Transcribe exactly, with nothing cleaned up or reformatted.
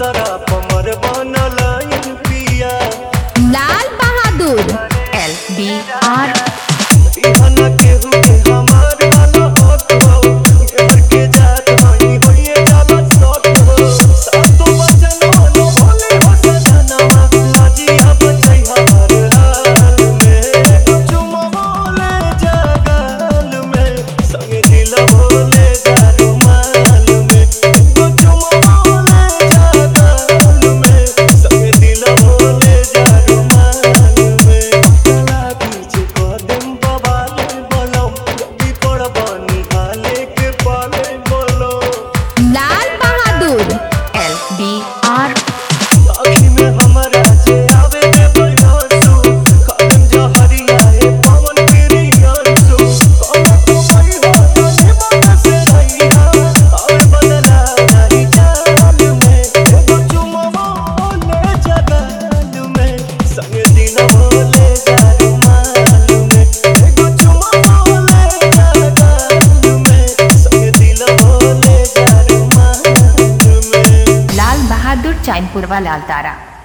दूसरा कमर बनल पिया। लाल बहादुर एल बी आर इहना केहू के हमार वाला हक हो, घर के जात हई होइए जाला सट हो। सातो बचन वालो भोले हो सजनवा, लाजिया बचै हमार हाल में। चुमा बोले जगाल में, संगे दिल बोले जा रुमाल में। चुमा बोले जगाल में, संगे दिल बोले जा रुमाल में। कला पीछे कदम बवाले बोलो, जल्दी पड़ बनी हाले के पाले बोलो। लाल बहादुर एल बी आर आँखी में हमारा जे आवे रे बयासु, खालम जहरिया है पवन पिरियांसु। कमा तो भाई हो तो निमन से रहिया, और बदला नहीं चाल में। एगो चुमा बोले जगाल में, संगे दिल बोले जा रुमाल में। एगो चुमा बोले जगाल में, संगे दिल बोले जा रुमाल में। लाल बहादुर चैनपुर वाला तारा।